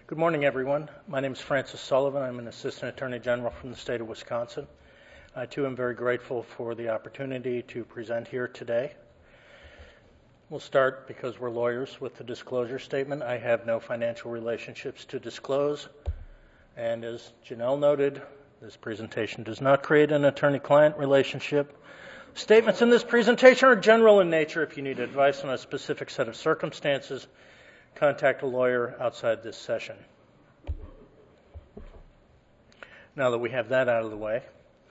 Good morning, everyone. My name is Francis Sullivan. I'm an Assistant Attorney General from the state of Wisconsin. I, too, am very grateful for the opportunity to present here today. We'll start, because we're lawyers, with the disclosure statement. I have no financial relationships to disclose. And as Janelle noted, this presentation does not create an attorney-client relationship. Statements in this presentation are general in nature. If you need advice on a specific set of circumstances, contact a lawyer outside this session. Now that we have that out of the way,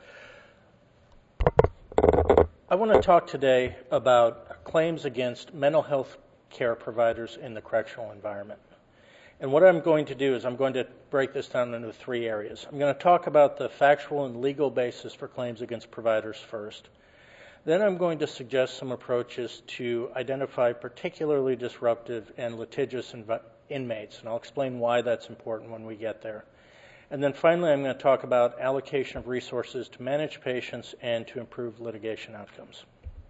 I want to talk today about claims against mental health care providers in the correctional environment. And what I'm going to do is I'm going to break this down into three areas. I'm going to talk about the factual and legal basis for claims against providers first. Then I'm going to suggest some approaches to identify particularly disruptive and litigious inmates, and I'll explain why that's important when we get there. And then finally, I'm going to talk about allocation of resources to manage patients and to improve litigation outcomes.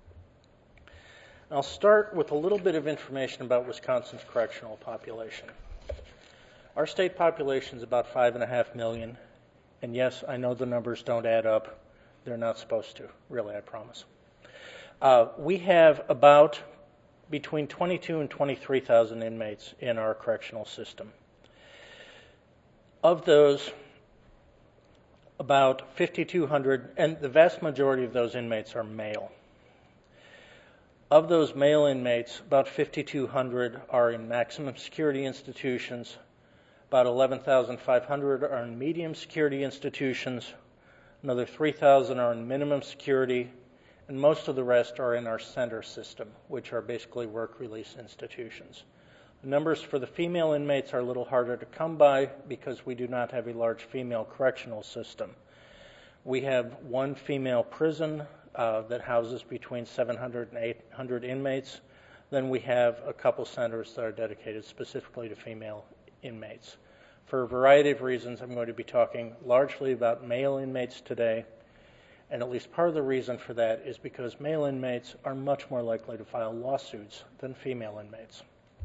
I'll start with a little bit of information about Wisconsin's correctional population. Our state population is about 5.5 million, and yes, I know the numbers don't add up. They're not supposed to, really, I promise. We have about between 22 and 23,000 inmates in our correctional system. Of those, about 5,200, and the vast majority of those inmates are male. Of those male inmates, about 5,200 are in maximum security institutions, about 11,500 are in medium security institutions, another 3,000 are in minimum security, and most of the rest are in our center system, which are basically work release institutions. The numbers for the female inmates are a little harder to come by because we do not have a large female correctional system. We have one female prison that houses between 700 and 800 inmates. Then we have a couple centers that are dedicated specifically to female inmates. For a variety of reasons, I'm going to be talking largely about male inmates today. And at least part of the reason for that is because male inmates are much more likely to file lawsuits than female inmates.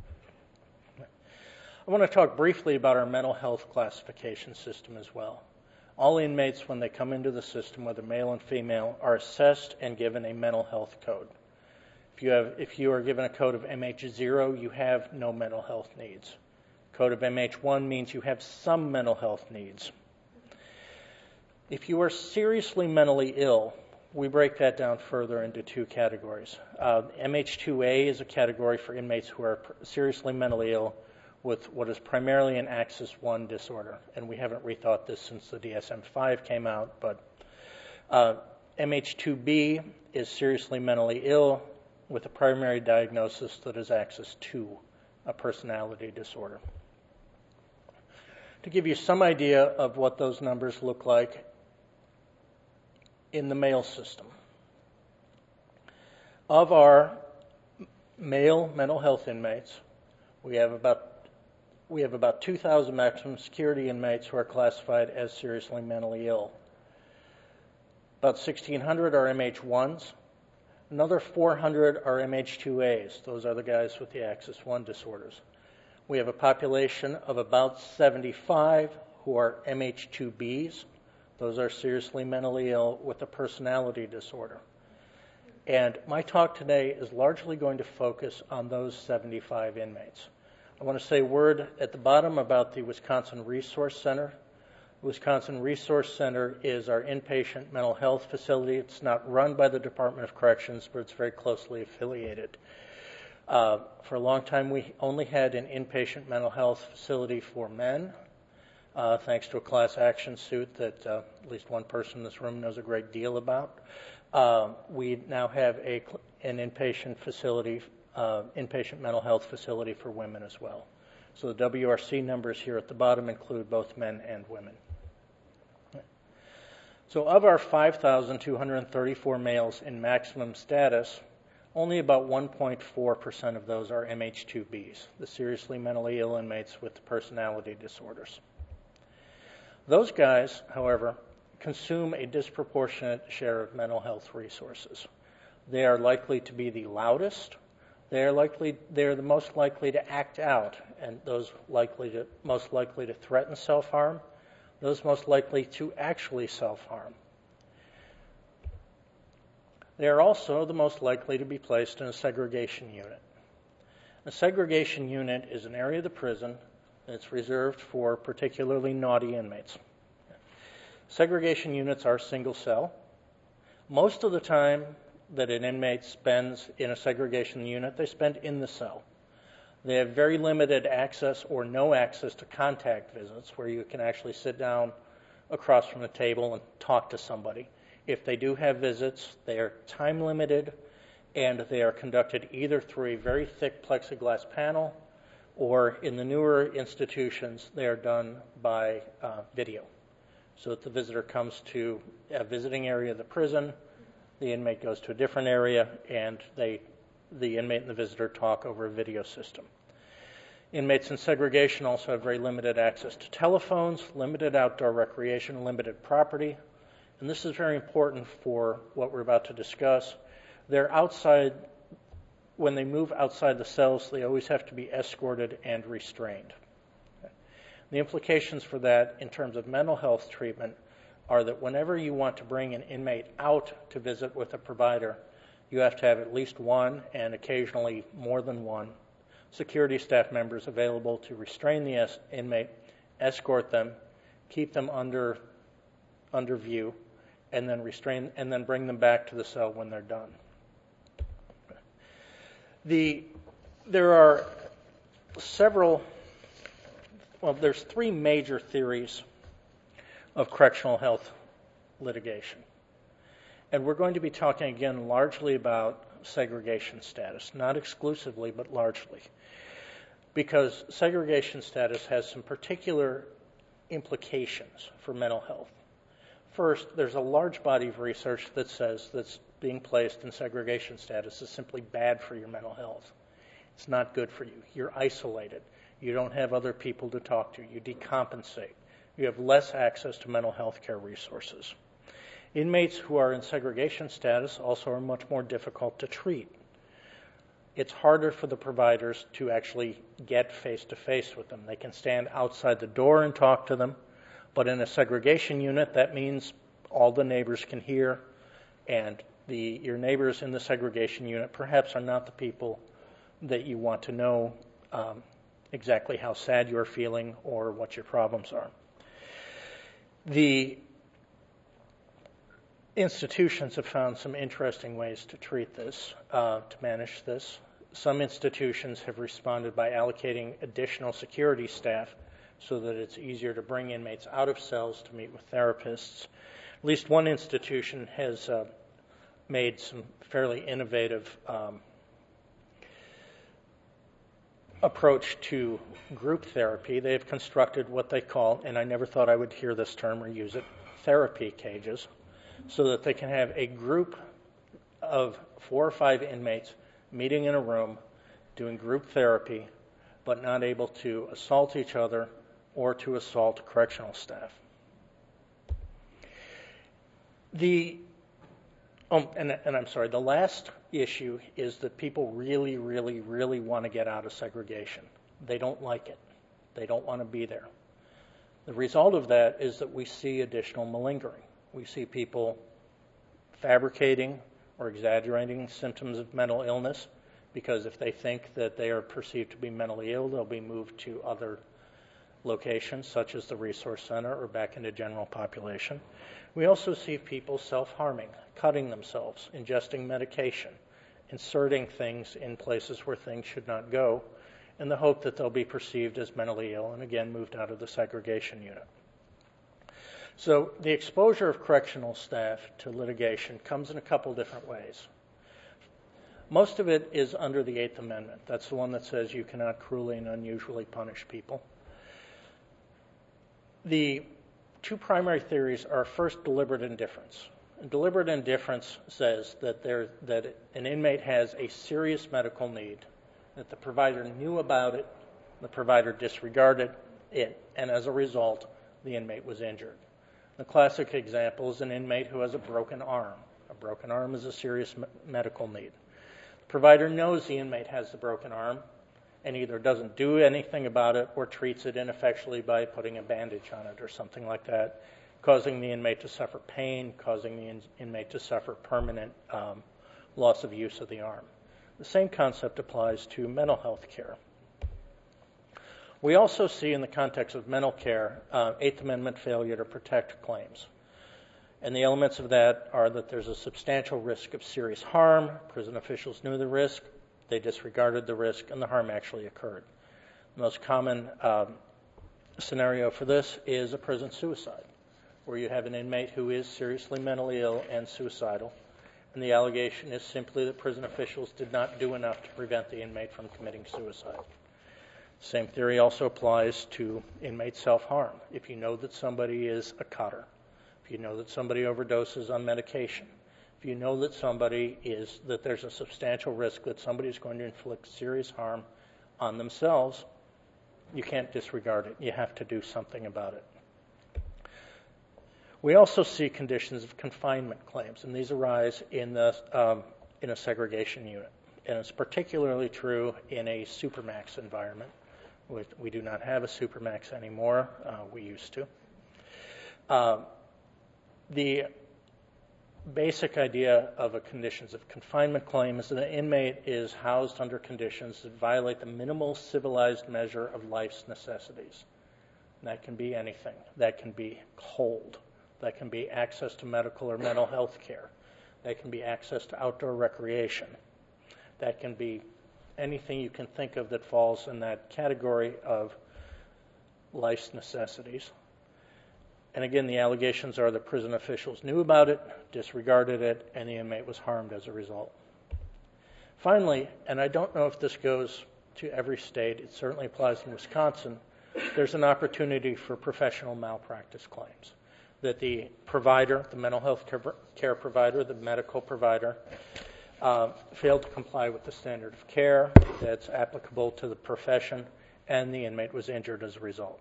I want to talk briefly about our mental health classification system as well. All inmates, when they come into the system, whether male and female, are assessed and given a mental health code. If you are given a code of MH0, you have no mental health needs. Code of MH1 means you have some mental health needs. If you are seriously mentally ill, we break that down further into two categories. MH2A is a category for inmates who are seriously mentally ill with what is primarily an Axis I disorder. And we haven't rethought this since the DSM-5 came out, but MH2B is seriously mentally ill with a primary diagnosis that is Axis II, a personality disorder. To give you some idea of what those numbers look like in the male system. Of our male mental health inmates, we have about 2,000 maximum security inmates who are classified as seriously mentally ill. About 1,600 are MH1s. Another 400 are MH2As. Those are the guys with the Axis I disorders. We have a population of about 75 who are MH2Bs. Those are seriously mentally ill with a personality disorder. And my talk today is largely going to focus on those 75 inmates. I want to say a word at the bottom about the Wisconsin Resource Center. The Wisconsin Resource Center is our inpatient mental health facility. It's not run by the Department of Corrections, but it's very closely affiliated. For a long time, we only had an inpatient mental health facility for men. Thanks to a class action suit that at least one person in this room knows a great deal about. We now have an inpatient facility, inpatient mental health facility for women as well. So the WRC numbers here at the bottom include both men and women. So of our 5,234 males in maximum status, only about 1.4% of those are MH2Bs, the seriously mentally ill inmates with personality disorders. Those guys, however, consume a disproportionate share of mental health resources. They are likely to be the loudest, they're the most likely to act out, and those most likely to threaten self-harm, those most likely to actually self-harm. They are also the most likely to be placed in a segregation unit. A segregation unit is an area of the prison that's reserved for particularly naughty inmates. Segregation units are single cell. Most of the time that an inmate spends in a segregation unit, they spend in the cell. They have very limited access or no access to contact visits, where you can actually sit down across from the table and talk to somebody. If they do have visits, they are time limited, and they are conducted either through a very thick plexiglass panel, or in the newer institutions, they are done by video. So that the visitor comes to a visiting area of the prison, the inmate goes to a different area, and the inmate and the visitor talk over a video system. Inmates in segregation also have very limited access to telephones, limited outdoor recreation, limited property. And this is very important for what we're about to discuss. They're outside, when they move outside the cells, they always have to be escorted and restrained. The implications for that in terms of mental health treatment are that whenever you want to bring an inmate out to visit with a provider, you have to have at least one, and occasionally more than one, security staff members available to restrain the inmate, escort them, keep them under view, and then bring them back to the cell when they're done. There's three major theories of correctional health litigation. And we're going to be talking again largely about segregation status, not exclusively, but largely. Because segregation status has some particular implications for mental health. First, there's a large body of research that says that being placed in segregation status is simply bad for your mental health. It's not good for you. You're isolated. You don't have other people to talk to. You decompensate. You have less access to mental health care resources. Inmates who are in segregation status also are much more difficult to treat. It's harder for the providers to actually get face-to-face with them. They can stand outside the door and talk to them, but in a segregation unit, that means all the neighbors can hear, and your neighbors in the segregation unit perhaps are not the people that you want to know exactly how sad you're feeling or what your problems are. The institutions have found some interesting ways to treat this, to manage this. Some institutions have responded by allocating additional security staff so that it's easier to bring inmates out of cells to meet with therapists. At least one institution has made some fairly innovative approach to group therapy. They have constructed what they call, and I never thought I would hear this term or use it, therapy cages, so that they can have a group of 4 or 5 inmates meeting in a room, doing group therapy, but not able to assault each other or to assault correctional staff. The last issue is that people really, really, really want to get out of segregation. They don't like it. They don't want to be there. The result of that is that we see additional malingering. We see people fabricating or exaggerating symptoms of mental illness, because if they think that they are perceived to be mentally ill, they'll be moved to other locations, such as the resource center or back into general population. We also see people self-harming, cutting themselves, ingesting medication, inserting things in places where things should not go, in the hope that they'll be perceived as mentally ill and again moved out of the segregation unit. So the exposure of correctional staff to litigation comes in a couple different ways. Most of it is under the Eighth Amendment. That's the one that says you cannot cruelly and unusually punish people. The two primary theories are, first, deliberate indifference. And deliberate indifference says that an inmate has a serious medical need, that the provider knew about it, the provider disregarded it, and as a result, the inmate was injured. The classic example is an inmate who has a broken arm. A broken arm is a serious medical need. The Provider knows the inmate has the broken arm and either doesn't do anything about it or treats it ineffectually by putting a bandage on it or something like that, causing the inmate to suffer pain, causing the inmate to suffer permanent loss of use of the arm. The same concept applies to mental health care. We also see in the context of mental care, Eighth Amendment failure to protect claims. And the elements of that are that there's a substantial risk of serious harm, prison officials knew the risk, they disregarded the risk, and the harm actually occurred. The most common scenario for this is a prison suicide, where you have an inmate who is seriously mentally ill and suicidal, and the allegation is simply that prison officials did not do enough to prevent the inmate from committing suicide. Same theory also applies to inmate self-harm. If you know that somebody is a cutter, if you know that somebody overdoses on medication, if you know that that there's a substantial risk that somebody is going to inflict serious harm on themselves, you can't disregard it. You have to do something about it. We also see conditions of confinement claims, and these arise in a segregation unit. And it's particularly true in a supermax environment. We do not have a supermax anymore. We used to. The basic idea of a conditions of confinement claim is that an inmate is housed under conditions that violate the minimal civilized measure of life's necessities. And that can be anything. That can be cold. That can be access to medical or mental health care. That can be access to outdoor recreation. That can be anything you can think of that falls in that category of life's necessities. And again, the allegations are that prison officials knew about it, disregarded it, and the inmate was harmed as a result. Finally, and I don't know if this goes to every state, it certainly applies in Wisconsin, there's an opportunity for professional malpractice claims. That the provider, the mental health care provider, the medical provider, failed to comply with the standard of care that's applicable to the profession, and the inmate was injured as a result.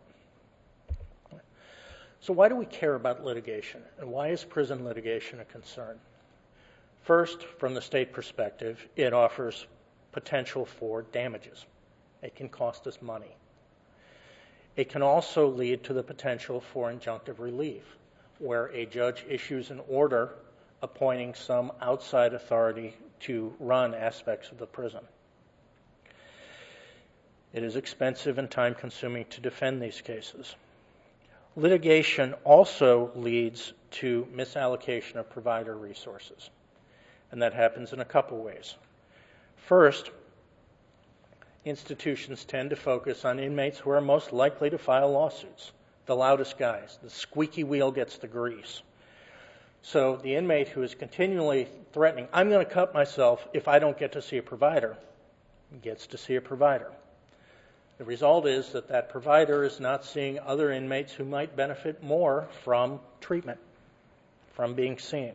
So why do we care about litigation, and why is prison litigation a concern? First, from the state perspective, it offers potential for damages. It can cost us money. It can also lead to the potential for injunctive relief, where a judge issues an order appointing some outside authority to run aspects of the prison. It is expensive and time-consuming to defend these cases. Litigation also leads to misallocation of provider resources, and that happens in a couple ways. First, institutions tend to focus on inmates who are most likely to file lawsuits, the loudest guys. The squeaky wheel gets the grease. So the inmate who is continually threatening, I'm going to cut myself if I don't get to see a provider, gets to see a provider. The result is that provider is not seeing other inmates who might benefit more from treatment, from being seen.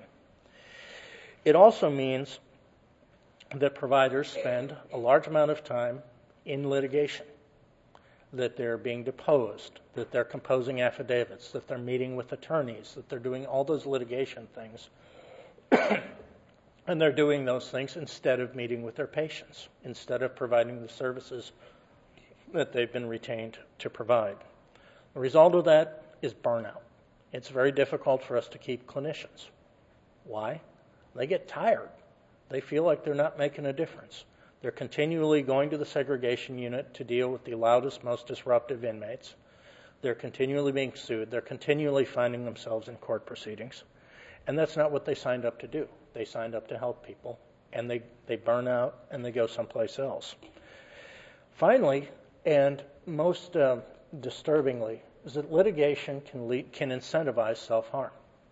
It also means that providers spend a large amount of time in litigation, that they're being deposed, that they're composing affidavits, that they're meeting with attorneys, that they're doing all those litigation things. And they're doing those things instead of meeting with their patients, instead of providing the services that they've been retained to provide. The result of that is burnout. It's very difficult for us to keep clinicians. Why? They get tired. They feel like they're not making a difference. They're continually going to the segregation unit to deal with the loudest, most disruptive inmates. They're continually being sued. They're continually finding themselves in court proceedings. And that's not what they signed up to do. They signed up to help people, and they burn out and they go someplace else. Finally, and most disturbingly, is that litigation can incentivize self-harm.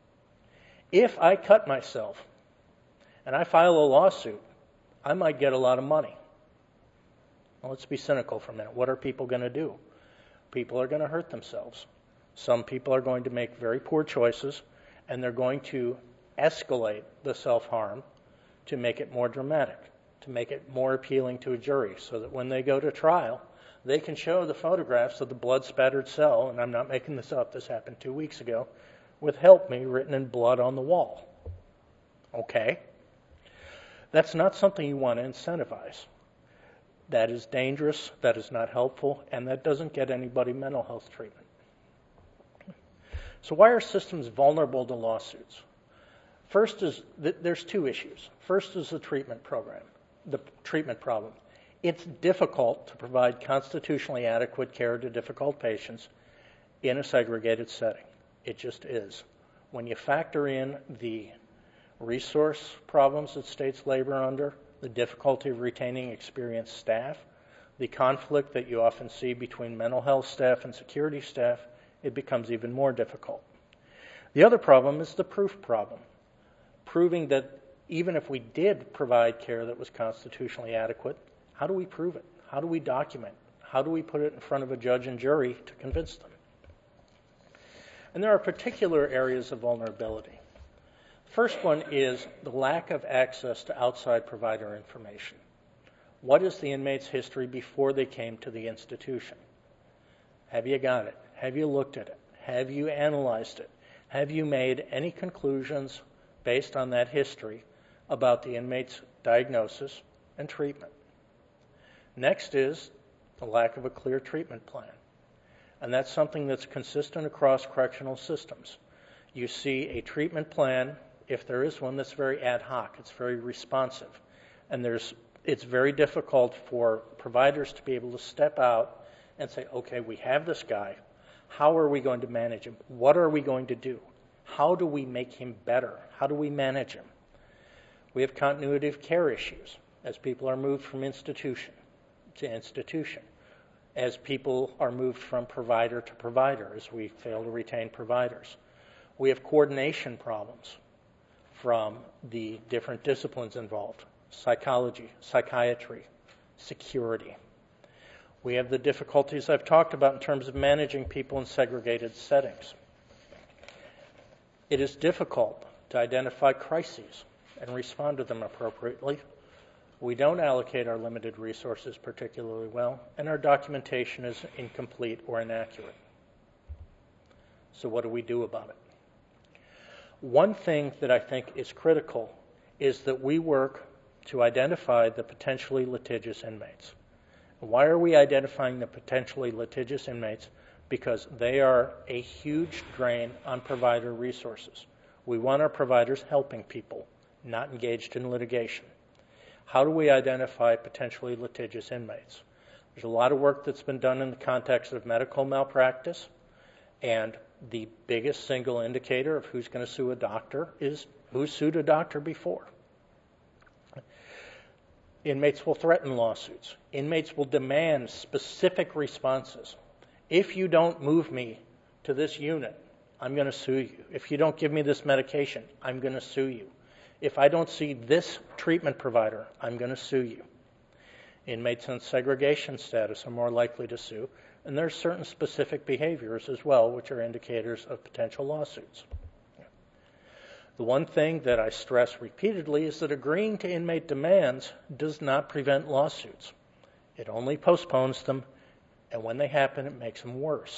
If I cut myself and I file a lawsuit, I might get a lot of money. Well, let's be cynical for a minute. What are people going to do? People are going to hurt themselves. Some people are going to make very poor choices, and they're going to escalate the self-harm to make it more dramatic, to make it more appealing to a jury, so that when they go to trial, they can show the photographs of the blood-spattered cell, and I'm not making this up, this happened 2 weeks ago, with "Help Me" written in blood on the wall. Okay? That's not something you want to incentivize. That is dangerous, that is not helpful, and that doesn't get anybody mental health treatment. So why are systems vulnerable to lawsuits? First is, there's two issues. First is the treatment program, the treatment problem. It's difficult to provide constitutionally adequate care to difficult patients in a segregated setting. It just is. When you factor in the resource problems that states labor under, the difficulty of retaining experienced staff, the conflict that you often see between mental health staff and security staff, it becomes even more difficult. The other problem is the proof problem, proving that even if we did provide care that was constitutionally adequate, how do we prove it? How do we document? How do we put it in front of a judge and jury to convince them? And there are particular areas of vulnerability. First one is the lack of access to outside provider information. What is the inmate's history before they came to the institution? Have you got it? Have you looked at it? Have you analyzed it? Have you made any conclusions based on that history about the inmate's diagnosis and treatment? Next is the lack of a clear treatment plan. And that's something that's consistent across correctional systems. You see a treatment plan, if there is one, that's very ad hoc, it's very responsive. And it's very difficult for providers to be able to step out and say, okay, we have this guy. How are we going to manage him? What are we going to do? How do we make him better? How do we manage him? We have continuity of care issues as people are moved from institution to institution, as people are moved from provider to provider, as we fail to retain providers. We have coordination problems from the different disciplines involved: psychology, psychiatry, security. We have the difficulties I've talked about in terms of managing people in segregated settings. It is difficult to identify crises and respond to them appropriately. We don't allocate our limited resources particularly well, and our documentation is incomplete or inaccurate. So what do we do about it? One thing that I think is critical is that we work to identify the potentially litigious inmates. Why are we identifying the potentially litigious inmates? Because they are a huge drain on provider resources. We want our providers helping people, not engaged in litigation. How do we identify potentially litigious inmates? There's a lot of work that's been done in the context of medical malpractice, and the biggest single indicator of who's going to sue a doctor is who's sued a doctor before. Inmates will threaten lawsuits. Inmates will demand specific responses. If you don't move me to this unit, I'm going to sue you. If you don't give me this medication, I'm going to sue you. If I don't see this treatment provider, I'm going to sue you. Inmates in segregation status are more likely to sue, and there are certain specific behaviors as well, which are indicators of potential lawsuits. The one thing that I stress repeatedly is that agreeing to inmate demands does not prevent lawsuits. It only postpones them, and when they happen, it makes them worse.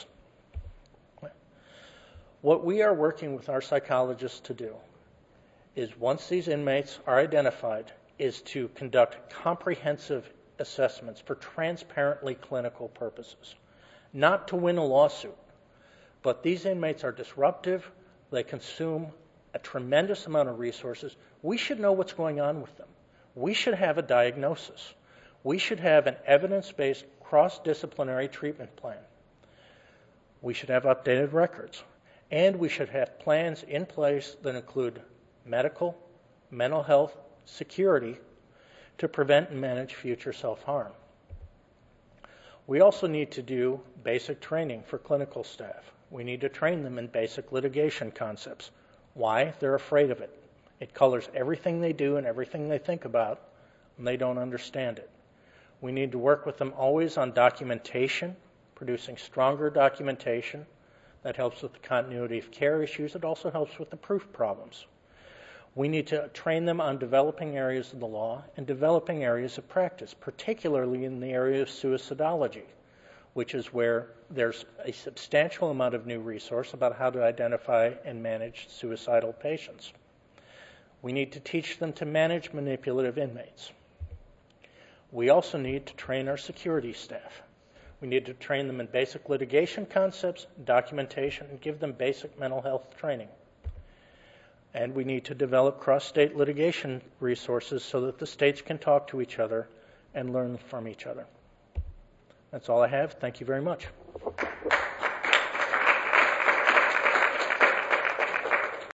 What we are working with our psychologists to do is, once these inmates are identified, is to conduct comprehensive assessments for transparently clinical purposes. Not to win a lawsuit, but these inmates are disruptive, they consume a tremendous amount of resources. We should know what's going on with them. We should have a diagnosis. We should have an evidence-based cross-disciplinary treatment plan. We should have updated records. And we should have plans in place that include medical, mental health, security to prevent and manage future self-harm. We also need to do basic training for clinical staff. We need to train them in basic litigation concepts. Why? They're afraid of it. It colors everything they do and everything they think about, and they don't understand it. We need to work with them always on documentation, producing stronger documentation. That helps with the continuity of care issues. It also helps with the proof problems. We need to train them on developing areas of the law and developing areas of practice, particularly in the area of suicidology, which is where there's a substantial amount of new resource about how to identify and manage suicidal patients. We need to teach them to manage manipulative inmates. We also need to train our security staff. We need to train them in basic litigation concepts, documentation, and give them basic mental health training. And we need to develop cross-state litigation resources so that the states can talk to each other and learn from each other. That's all I have. Thank you very much.